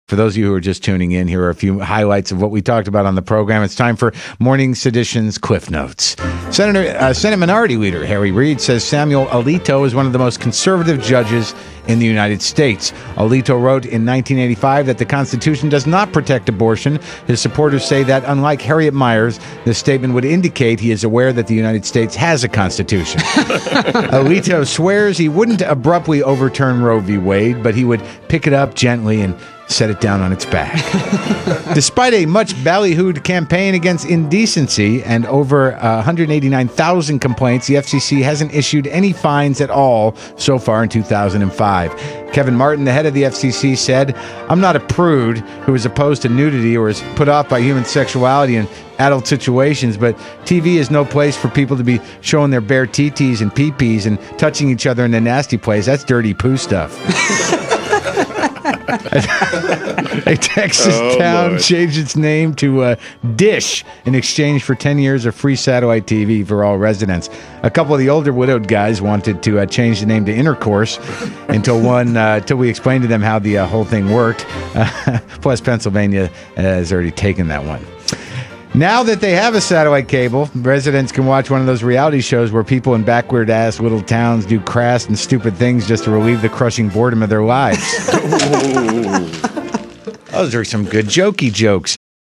For those of you who are just tuning in, here are a few highlights of what we talked about on the program. It's time for Morning Sedition's Cliff Notes. Senate Minority Leader Harry Reid says Samuel Alito is one of the most conservative judges in the United States. Alito wrote in 1985 that the Constitution does not protect abortion. His supporters say that, unlike Harriet Miers, this statement would indicate he is aware that the United States has a Constitution. Alito swears he wouldn't abruptly overturn Roe v. Wade, but he would pick it up gently and set it down on its back. Despite a much ballyhooed campaign against indecency and over 189,000 complaints, the FCC hasn't issued any fines at all so far in 2005. Kevin Martin, the head of the FCC, said, "I'm not a prude who is opposed to nudity or is put off by human sexuality in adult situations, but TV is no place for people to be showing their bare TTs and PPs and touching each other in a nasty place. That's dirty poo stuff." A Texas town changed its name to Dish in exchange for 10 years of free satellite TV for all residents. A couple of the older widowed guys wanted to change the name to Intercourse until we explained to them how the whole thing worked. Plus, Pennsylvania has already taken that one. Now that they have a satellite cable, residents can watch one of those reality shows where people in backward-ass little towns do crass and stupid things just to relieve the crushing boredom of their lives. Those are some good jokey jokes.